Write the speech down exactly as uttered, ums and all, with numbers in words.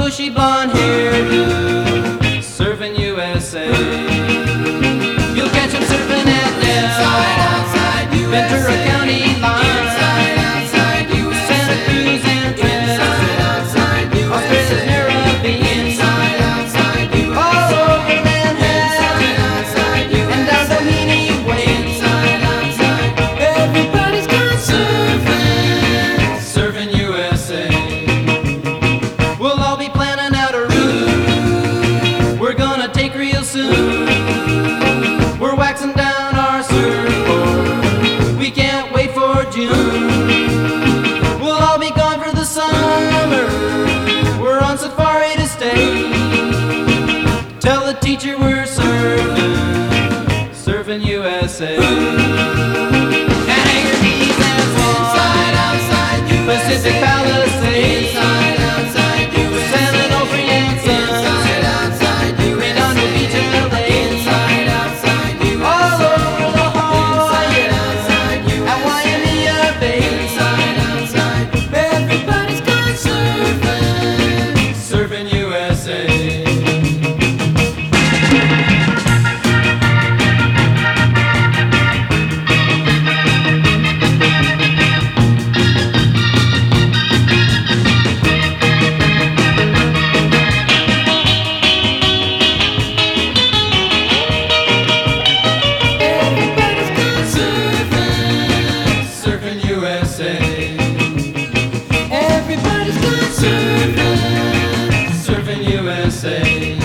bushy blonde hairdo, serving U S A. You'll catch him serving at Dell, Ventura County line, Santa Cruz and Trent, Australia's Caribbean, all over Manhattan, and down Doheny Way. Everybody's got surfing, serving U S A. We'll all be planning out a route we're gonna take real soon. We're waxing down our surfboard, we can't wait for June. We'll all be gone for the summer, we're on safari to stay. Tell the teacher we're surfing, surfing U S A. And Hangar Keys and Swan, Pacific Palisades, San Onofre and Sons, Redondo Beach and L A, all over La Jolla and Waimea Bay. Everybody's gone surfing, surfing U S A. Surfing U S A. Everybody's gone surfing, surfing U S A.